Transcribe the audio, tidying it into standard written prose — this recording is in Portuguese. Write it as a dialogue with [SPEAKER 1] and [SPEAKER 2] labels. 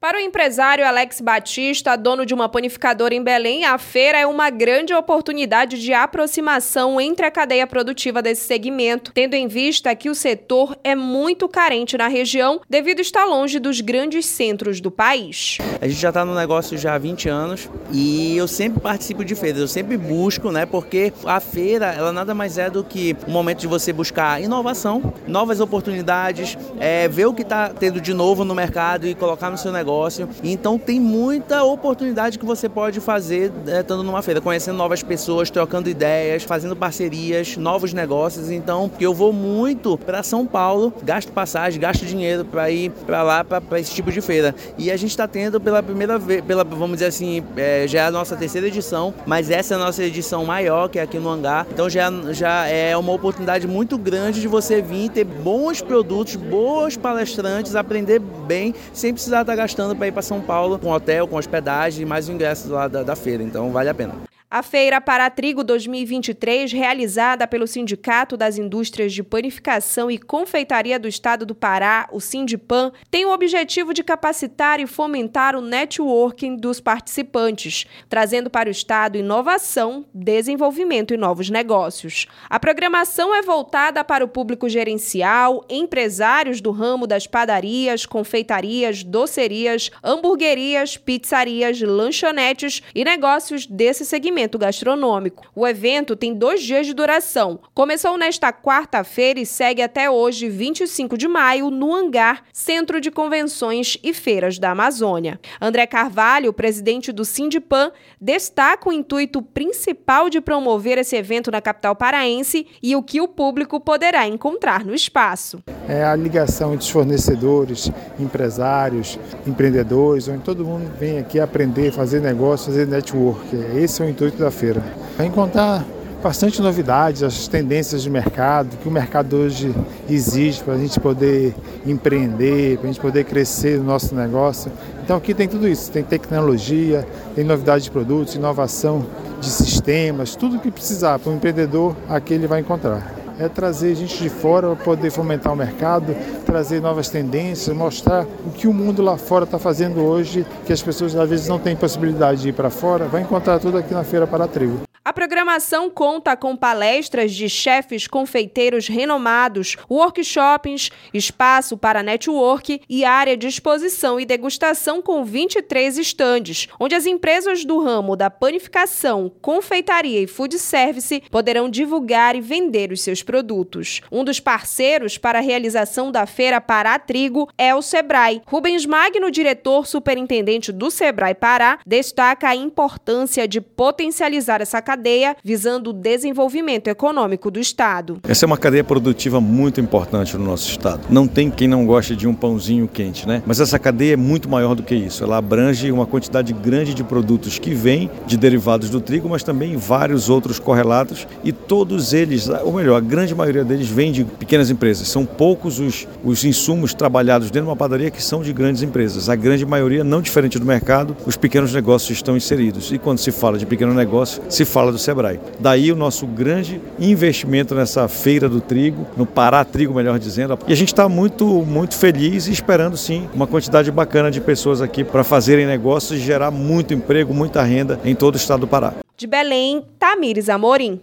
[SPEAKER 1] Para o empresário Alex Batista, dono de uma panificadora em Belém, a feira é uma grande oportunidade de aproximação entre a cadeia produtiva desse segmento, tendo em vista que o setor é muito carente na região devido a estar longe dos grandes centros do país.
[SPEAKER 2] A gente já está no negócio já há 20 anos e eu sempre participo de feiras, eu sempre busco, porque a feira ela nada mais é do que um momento de você buscar inovação, novas oportunidades, ver o que está tendo de novo no mercado e colocar no seu negócio. Então tem muita oportunidade que você pode fazer estando numa feira, conhecendo novas pessoas, trocando ideias, fazendo parcerias, novos negócios. Então eu vou muito para São Paulo, gasto passagem, gasto dinheiro para ir para lá, para esse tipo de feira. E a gente está tendo pela primeira vez, vamos dizer assim, já é a nossa terceira edição, mas essa é a nossa edição maior, que é aqui no Hangar. Então já é uma oportunidade muito grande de você vir ter bons produtos, bons palestrantes, aprender bem, sem precisar estar gastando para ir para São Paulo com hotel, com hospedagem e mais o ingresso lá da feira, então vale a pena.
[SPEAKER 1] A Feira Paratrigo 2023, realizada pelo Sindicato das Indústrias de Panificação e Confeitaria do Estado do Pará, o Sindipan, tem o objetivo de capacitar e fomentar o networking dos participantes, trazendo para o Estado inovação, desenvolvimento e novos negócios. A programação é voltada para o público gerencial, empresários do ramo das padarias, confeitarias, docerias, hamburguerias, pizzarias, lanchonetes e negócios desse segmento gastronômico. O evento tem 2 dias de duração. Começou nesta quarta-feira e segue até hoje, 25 de maio, no Hangar, Centro de Convenções e Feiras da Amazônia. André Carvalho, presidente do Sindipan, destaca o intuito principal de promover esse evento na capital paraense e o que o público poderá encontrar no espaço.
[SPEAKER 3] É a ligação entre os fornecedores, empresários, empreendedores, onde todo mundo vem aqui aprender, fazer negócio, fazer network. Esse é o intuito da feira. Vai encontrar bastante novidades, as tendências de mercado, que o mercado hoje exige para a gente poder empreender, para a gente poder crescer no nosso negócio. Então aqui tem tudo isso, tem tecnologia, tem novidade de produtos, inovação de sistemas, tudo o que precisar para o empreendedor, aqui ele vai encontrar. É trazer gente de fora para poder fomentar o mercado, trazer novas tendências, mostrar o que o mundo lá fora está fazendo hoje, que as pessoas às vezes não têm possibilidade de ir para fora, vai encontrar tudo aqui na Feira Paratrigo.
[SPEAKER 1] A programação conta com palestras de chefes confeiteiros renomados, workshops, espaço para network e área de exposição e degustação com 23 estandes, onde as empresas do ramo da panificação, confeitaria e food service poderão divulgar e vender os seus produtos. Um dos parceiros para a realização da Feira Paratrigo é o Sebrae. Rubens Magno, diretor superintendente do Sebrae Pará, destaca a importância de potencializar essa cadeia, visando o desenvolvimento econômico do Estado.
[SPEAKER 4] Essa é uma cadeia produtiva muito importante no nosso Estado. Não tem quem não goste de um pãozinho quente, Mas essa cadeia é muito maior do que isso. Ela abrange uma quantidade grande de produtos que vêm de derivados do trigo, mas também vários outros correlatos, e todos eles, ou melhor, a grande maioria deles vem de pequenas empresas. São poucos os insumos trabalhados dentro de uma padaria que são de grandes empresas. A grande maioria, não diferente do mercado, os pequenos negócios estão inseridos. E quando se fala de pequeno negócio, se fala do Sebrae. Daí o nosso grande investimento nessa feira do trigo, no Paratrigo, melhor dizendo. E a gente está muito, muito feliz e esperando sim uma quantidade bacana de pessoas aqui para fazerem negócios e gerar muito emprego, muita renda em todo o estado do Pará.
[SPEAKER 1] De Belém, Tamires Amorim.